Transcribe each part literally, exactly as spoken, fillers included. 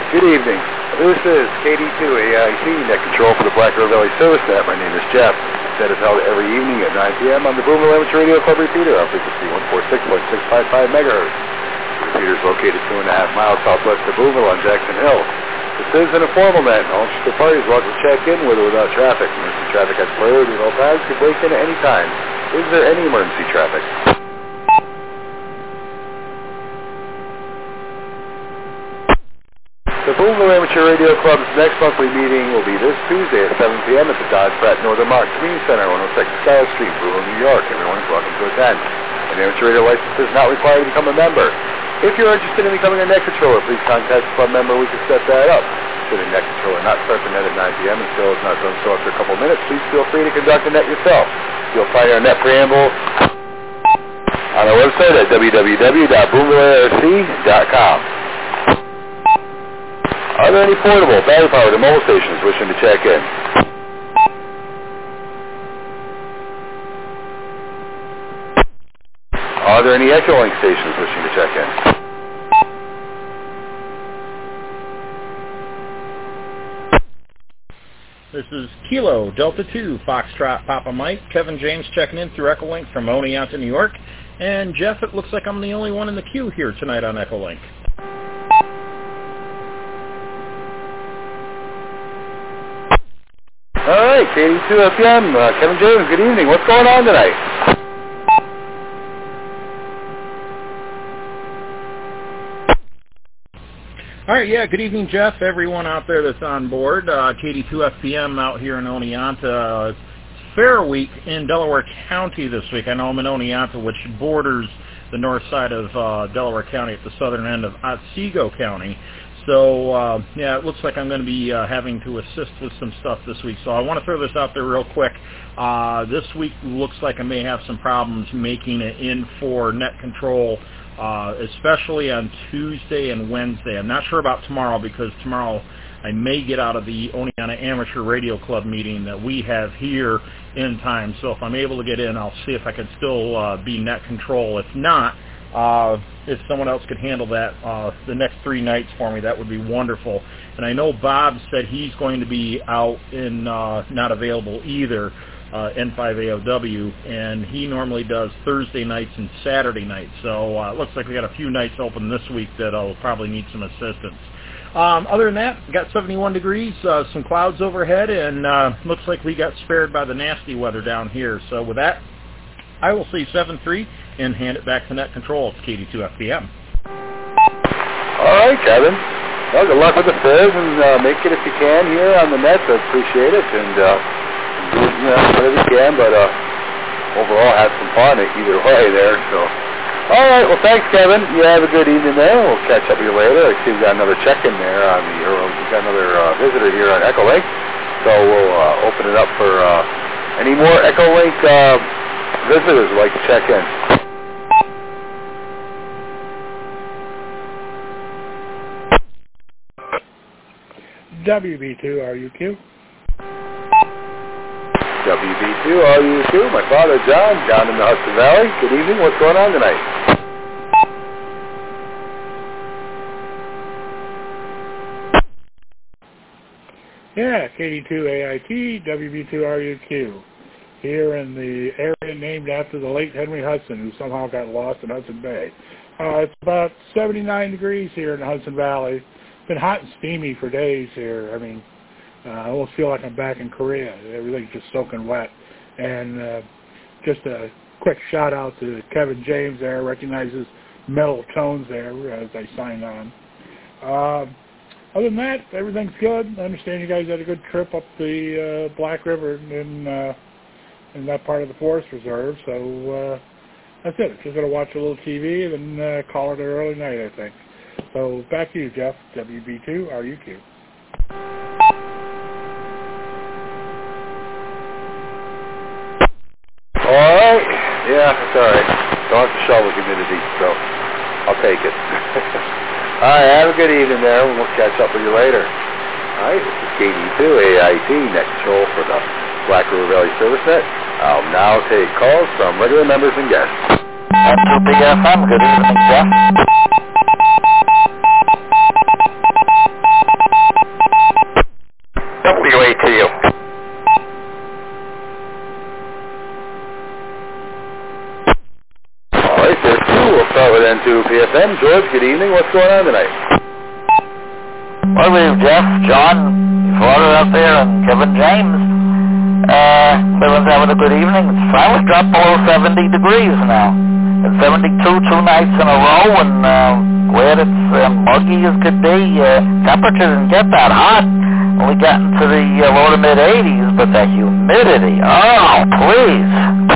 Good evening. This is K D two A I T, Net Control for the Black River Valley Service Net. My name is Jeff. That is held every evening at nine p m on the Boomville Amateur Radio Club repeater on frequency one forty-six point six five five megahertz. The repeater is located two and a half miles southwest of Boomville on Jackson Hill. This is an informal net, and all interested parties welcome to check in with or without traffic. Emergency traffic has priority at all times. Can break in at any time. Is there any emergency traffic? The Boomville Amateur Radio Club's next monthly meeting will be this Tuesday at seven p m at the Dodge Pratt Northern Mark Community Center, one oh six Schuyler Street, Boomville, New York. Everyone is welcome to attend. An amateur radio license is not required to become a member. If you're interested in becoming a net controller, please contact the club member. We can set that up. Should a net controller not start the net at nine p m and still has not done so after a couple minutes, please feel free to conduct the net yourself. You'll find our net preamble on our website at w w w dot boomville a r c dot com. Are there any portable, battery-powered, and mobile stations wishing to check in? Are there any Echolink stations wishing to check in? This is Kilo Delta two Foxtrot Papa Mike. Kevin James checking in through Echolink from Oneonta, New York. And Jeff, it looks like I'm the only one in the queue here tonight on Echolink. All right, K D two F M, uh, Kevin James, good evening. What's going on tonight? All right, yeah, good evening, Jeff. Everyone out there that's on board. Uh, K D two F P M out here in Oneonta. Uh, Fair Week in Delaware County this week. I know I'm in Oneonta, which borders the north side of uh, Delaware County at the southern end of Otsego County. So, uh, yeah, it looks like I'm going to be uh, having to assist with some stuff this week. So I want to throw this out there real quick. Uh, this week looks like I may have some problems making it in for net control, uh, especially on Tuesday and Wednesday. I'm not sure about tomorrow because tomorrow I may get out of the Oneonta Amateur Radio Club meeting that we have here in time. So if I'm able to get in, I'll see if I can still uh, be net control. If not, Uh, if someone else could handle that uh, the next three nights for me, that would be wonderful. And I know Bob said he's going to be out and uh, not available either, uh, N five A O W, and he normally does Thursday nights and Saturday nights. So uh, it looks like we got a few nights open this week that I'll probably need some assistance. Um, other than that, we got seventy-one degrees, uh, some clouds overhead, and uh, looks like we got spared by the nasty weather down here. So with that, I will say seven three and hand it back to Net Control. It's K D two F P M. All right, Kevin. Well, good luck with the fizz, and uh, make it if you can here on the net. I appreciate it, and uh, do it, you know, whatever you can, but uh, overall have some fun either way there. So, all right, well, thanks, Kevin. You have a good evening there. We'll catch up with you later. I see we got another check-in there on the, or we got another uh, visitor here on Echolink, so we'll uh, open it up for uh, any more Echolink uh, visitors who'd like to check in. W B two R U Q. W B two R U Q, my father John, down in the Hudson Valley. Good evening, what's going on tonight? Yeah, K D two A I T, W B two R U Q. Here in the area named after the late Henry Hudson, who somehow got lost in Hudson Bay. Uh, it's about seventy-nine degrees here in the Hudson Valley. It's been hot and steamy for days here. I mean, uh, I almost feel like I'm back in Korea. Everything's just soaking wet. And uh, just a quick shout out to Kevin James there, recognizes metal tones there as I signed on. Uh, other than that, everything's good. I understand you guys had a good trip up the uh, Black River in, uh, in that part of the Forest Reserve. So uh, that's it. Just going to watch a little T V and then uh, call it an early night, I think. So back to you, Jeff, W B two R U Q. All right. Yeah, it's all right. Don't have to shovel humidity, so I'll take it. All right, have a good evening there, and we'll catch up with you later. All right, this is K D two A I T, Net Control for the Black River Valley Service Net. I'll now take calls from regular members and guests. That's Big F M. Good evening, Jeff. W A T U. All right, there's two. We'll start with N two P F M. George, good evening. What's going on tonight? Well, we have Jeff, John, Florida out there, and Kevin James. Uh, everyone's having a good evening. It's finally dropped below seventy degrees now. It's seventy-two two nights in a row, and uh, glad it's uh, muggy as could be. Uh, temperature didn't get that hot. Only got into the uh, low to mid eighties, but the humidity, oh, please.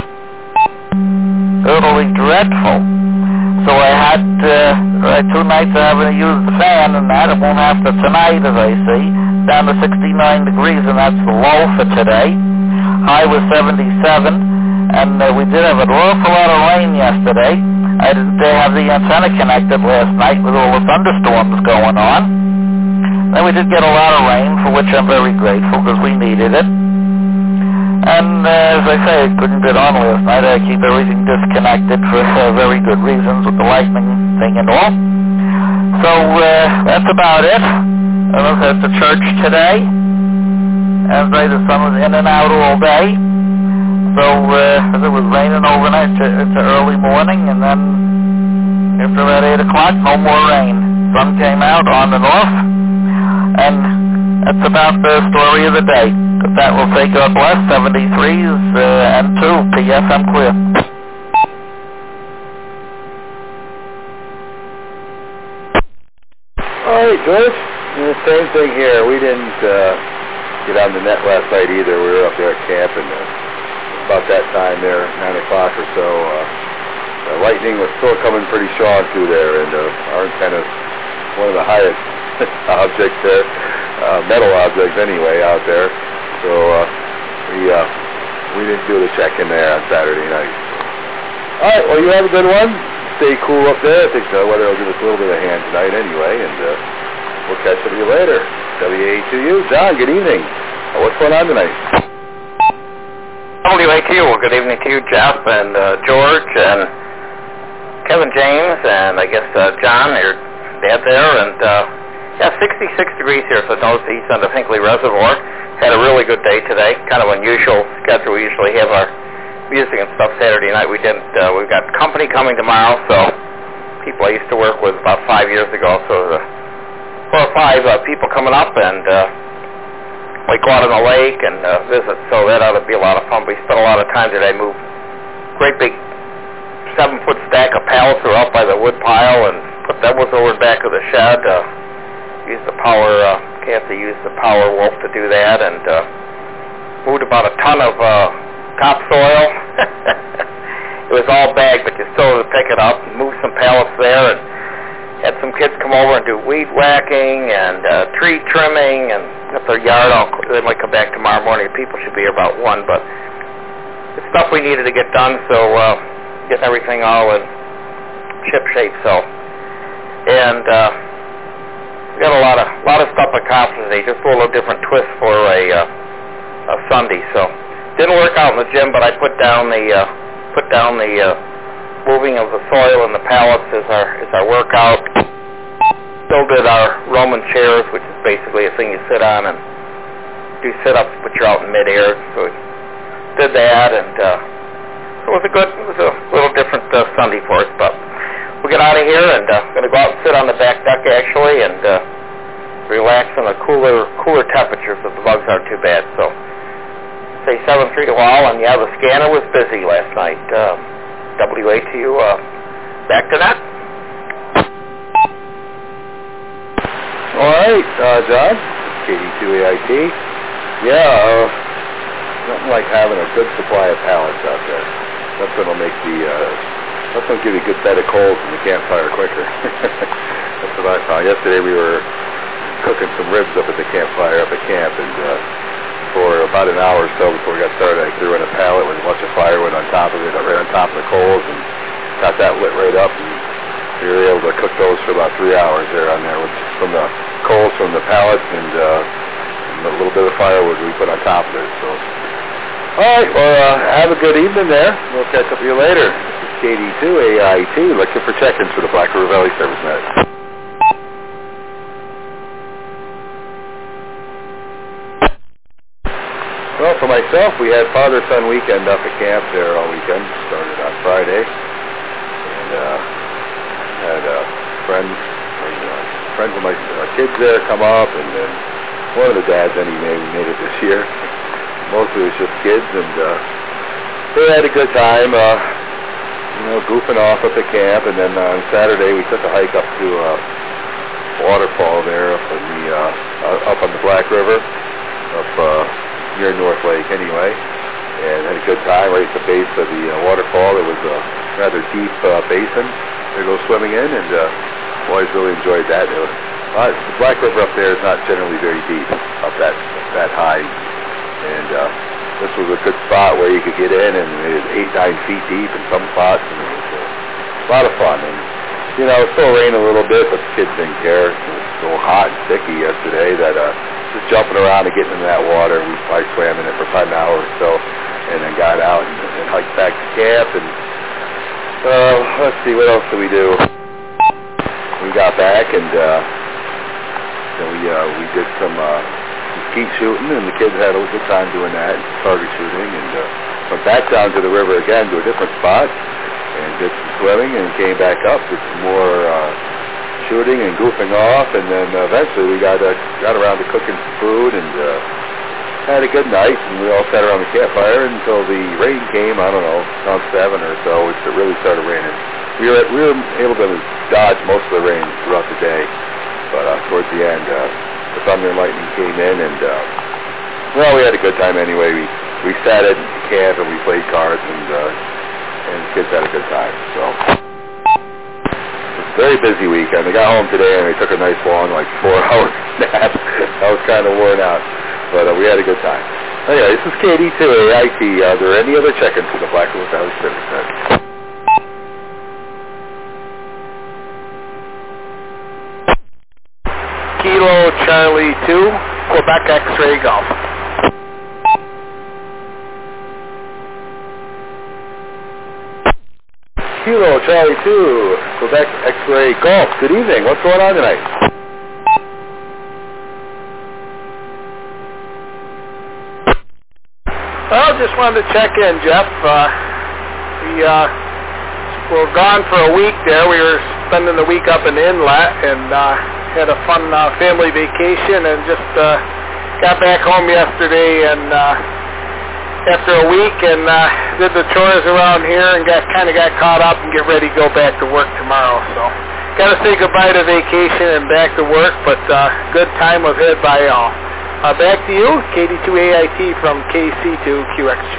Totally dreadful. So I had uh, two nights of having to use the fan, and that it won't have to tonight, as I see. Down to sixty-nine degrees, and that's the low for today. High was seventy-seven, and uh, we did have an awful lot of rain yesterday. I didn't uh, have the antenna connected last night with all the thunderstorms going on. Then we did get a lot of rain, for which I'm very grateful, because we needed it. And uh, as I say, I couldn't get on last night. I keep everything disconnected for uh, very good reasons with the lightning thing and all. So uh, that's about it. I was at the church today. As I say, the sun was in and out all day. So uh, it was raining overnight to, to early morning, and then after about eight o'clock, no more rain. Sun came out on and off, and that's about the story of the day. With that, we'll say God bless. seventy-threes uh, and two P F M clear. All right, George. And the same thing here. We didn't uh, get on the net last night either. We were up there at camp, and uh, about that time there, nine o'clock or so, uh, the lightning was still coming pretty strong through there, and uh, our antenna's one of the highest objects there, uh, metal objects anyway, out there. So uh, we uh, we didn't do the check-in there on Saturday night. All right, well, you have a good one. Stay cool up there. I think the weather will give us a little bit of a hand tonight anyway, and uh, we'll catch up with you later. W A T U. John, good evening. Uh, what's going on tonight? W A T U. Well, good evening to you, Jeff, and uh, George, and Kevin James, and I guess uh, John, your dad there, and uh, yeah, sixty-six degrees here, so northeast on the Hinkley Reservoir. Had a really good day today. Kind of unusual schedule. We usually have our music and stuff Saturday night. We didn't. Uh, we've got company coming tomorrow, so people I used to work with about five years ago. So the four or five uh, people coming up, and uh, we go out on the lake and uh, visit. So that ought to be a lot of fun. We spent a lot of time today. Moved great big seven foot stack of pallets were out by the wood pile, and put that was over the back of the shed. Uh, used the power. Uh, Kathy used the Power Wolf to do that, and uh, moved about a ton of uh, topsoil. It was all bagged, but you still had to pick it up and move some pallets there, and had some kids come over and do weed whacking and uh, tree trimming, and if their yard, all, they might come back tomorrow morning. People should be here about one, but it's stuff we needed to get done, so uh, getting everything all in ship shape. So, and uh, we got a lot of lot of stuff accomplished today. Just a little different twist for a, uh, a Sunday. So didn't work out in the gym, but I put down the uh, put down the uh, moving of the soil and the pallets as our as our workout. Still did our Roman chairs, which is basically a thing you sit on and do sit-ups, but you're out in midair. So we did that, and uh, so it was a good, it was a little different uh, Sunday for us, but. We'll get out of here, and I'm uh, going to go out and sit on the back deck, actually, and uh, relax in the cooler cooler temperatures, so the bugs aren't too bad. So, say seven three to all, and yeah, the scanner was busy last night. Uh, W A T U, uh, back to that. All right, uh, John, K D two A I T. Yeah, uh, nothing like having a good supply of pallets out there. That's going to make the... Uh, That's going to give you a good bed of coals in the campfire quicker. That's what I found. Yesterday we were cooking some ribs up at the campfire up at camp, and uh, for about an hour or so before we got started, I threw in a pallet with a bunch of firewood on top of it, right on top of the coals, and got that lit right up, and we were able to cook those for about three hours there on there with from the coals from the pallets and, uh, and a little bit of firewood we put on top of it. So, all right, well, uh, have a good evening there. We'll catch up with you later. K D two A I T, looking for check-ins for the Black River Valley Service Net. Well, for myself, we had father-son weekend up at camp there all weekend. Started on Friday, and uh, had uh, friends, uh, friends of my uh, kids there come up, and then one of the dads anyway made it this year. Mostly it was just kids, and uh, they had a good time, uh, you know, goofing off at the camp. And then on Saturday we took a hike up to a uh, waterfall there up in the uh, up on the Black River, up uh, near North Lake anyway, and had a good time right at the base of the uh, waterfall. It was a rather deep uh, basin to go swimming in, and uh, always really enjoyed that. It was, uh, the Black River up there is not generally very deep, up that that high, and uh, this was a good spot where you could get in, and it was eight, nine feet deep in some spots, and it was uh, a lot of fun. And you know, it still rained a little bit, but the kids didn't care. It was so hot and sticky yesterday that uh, just jumping around and getting in that water, we probably swam in it for about an hour or so, and then got out and, and hiked back to camp. And uh, let's see, what else did we do? We got back, and uh, then we uh, we did some, uh, some skeet shooting, and the kids had a good time doing that, target shooting, and uh, went back down to the river again to a different spot, and did some swimming, and came back up, did some more uh, shooting and goofing off, and then uh, eventually we got uh, got around to cooking some food, and uh, had a good night, and we all sat around the campfire until the rain came. I don't know, around seven or so, it really started raining. We were we were able to dodge most of the rain throughout the day, but uh, towards the end, uh, the thunder and lightning came in, and uh, well, we had a good time anyway. We we sat at camp and we played cards, and uh, and the kids had a good time. So. Very busy weekend. I got home today and we took a nice long, like four hour nap. I was kind of worn out, but uh, we had a good time. Anyway, this is K D two A I T. Are there any other check-ins for the Black River Valley Civic Center? Kilo Charlie two, Quebec X-Ray Golf. Kilo Charlie two, Quebec X-Ray Golf. Good evening. What's going on tonight? Well, just wanted to check in, Jeff. Uh, we uh, were gone for a week there. We were spending the week up in Inlet and uh, had a fun uh, family vacation, and just uh, got back home yesterday and uh, after a week, and uh, did the chores around here and got kind of got caught up and get ready to go back to work tomorrow. So got to say goodbye to vacation and back to work, but uh, good time was had by all. Uh, back to you, K D two A I T from K C two Q X G.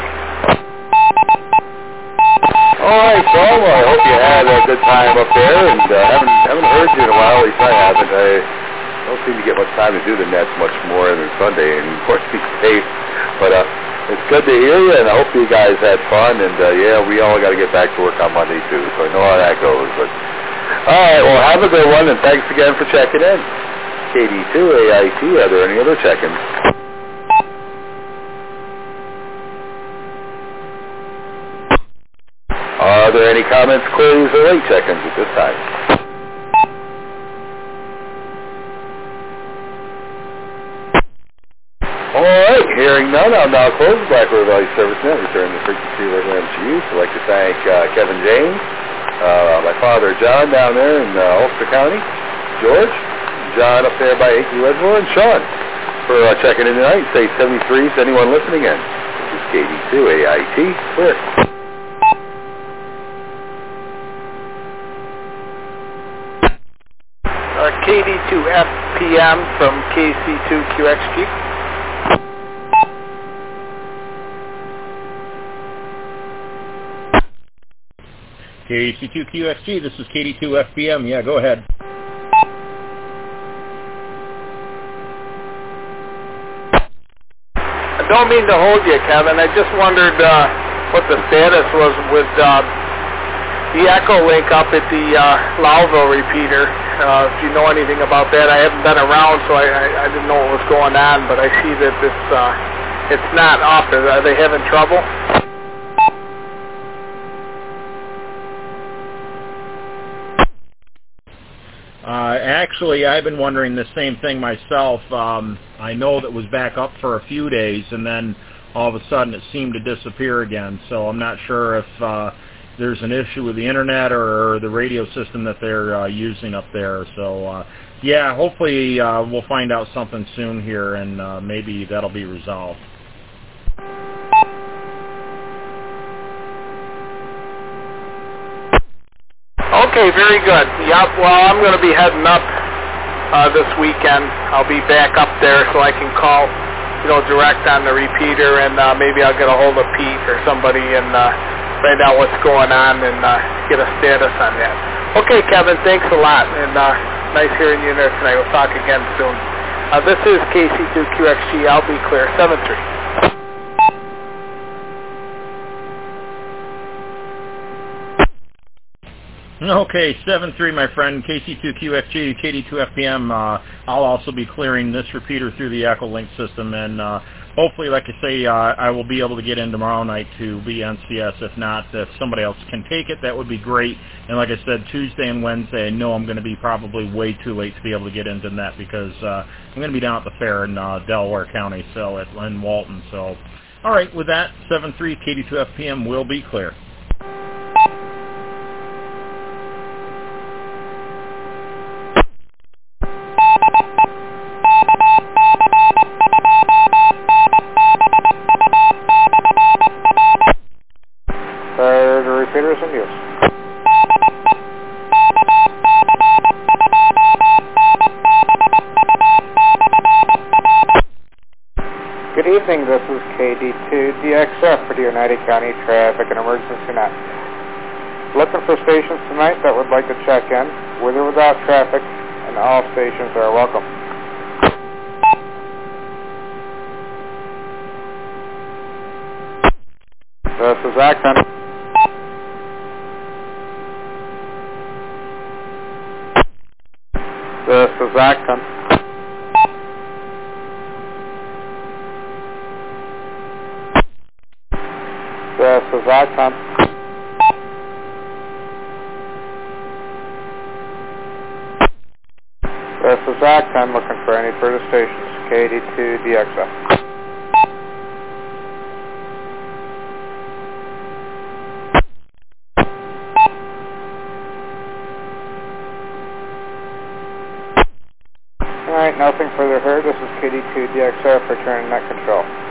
All right, so I hope you had a good time up there, and uh, haven't haven't heard you in a while. At least I haven't. I don't seem to get much time to do the nets much more than Sunday anymore these days, but. Uh, It's good to hear you, and I hope you guys had fun, and uh, yeah, we all got to get back to work on Monday too, so I know how that goes. But all right, well, have a good one, and thanks again for checking in. K D two A I T, are there any other check-ins? Are there any comments, queries, or late check-ins at this time? All right, hearing none, I'll now close the Black River Valley Service Net, return the frequency of our M G Us. I'd like to thank uh, Kevin James, uh, my father John down there in uh, Ulster County, George, John up there by Acre Reservoir, and Sean for uh, checking in tonight. Say seventy-three to anyone listening in. This is K D two A I T, clear. Uh, K D two F P M from K C two Q X G. K C two Q X G, this is K D two F P M. Yeah, go ahead. I don't mean to hold you, Kevin. I just wondered uh, what the status was with uh, the Echo link up at the uh, Lowville repeater. Uh, if you know anything about that, I haven't been around, so I, I, I didn't know what was going on. But I see that it's uh, it's not up. Are they having trouble? Uh, actually, I've been wondering the same thing myself. Um, I know that was back up for a few days, and then all of a sudden it seemed to disappear again. So I'm not sure if uh, there's an issue with the internet or, or the radio system that they're uh, using up there. So uh, yeah, hopefully uh, we'll find out something soon here, and uh, maybe that'll be resolved. Okay, very good. Yep, well, I'm going to be heading up uh, this weekend. I'll be back up there so I can call, you know, direct on the repeater, and uh, maybe I'll get a hold of Pete or somebody and uh, find out what's going on and uh, get a status on that. Okay, Kevin, thanks a lot, and uh, nice hearing you there tonight. We'll talk again soon. Uh, this is K C two Q X G. I'll be clear. seven three. Okay, seven three, my friend, K C two Q X G, K D two F P M. Uh, I'll also be clearing this repeater through the Echolink system, and uh, hopefully, like I say, uh, I will be able to get in tomorrow night to be N C S. If not, if somebody else can take it, that would be great. And like I said, Tuesday and Wednesday, I know I'm going to be probably way too late to be able to get into net because uh, I'm going to be down at the fair in uh, Delaware County, so at in Walton. So, all right, with that, seven three, K D two F P M will be clear. Repeaters in use. Good evening, this is K D two D X F for the United County Traffic and Emergency Net. Looking for stations tonight that would like to check in, with or without traffic, and all stations are welcome. This is Acton. This is Acton. This is Acton. This is Acton, looking for any further stations. K D two D X F. Alright, nothing further heard. This is K D two D X F returning net control.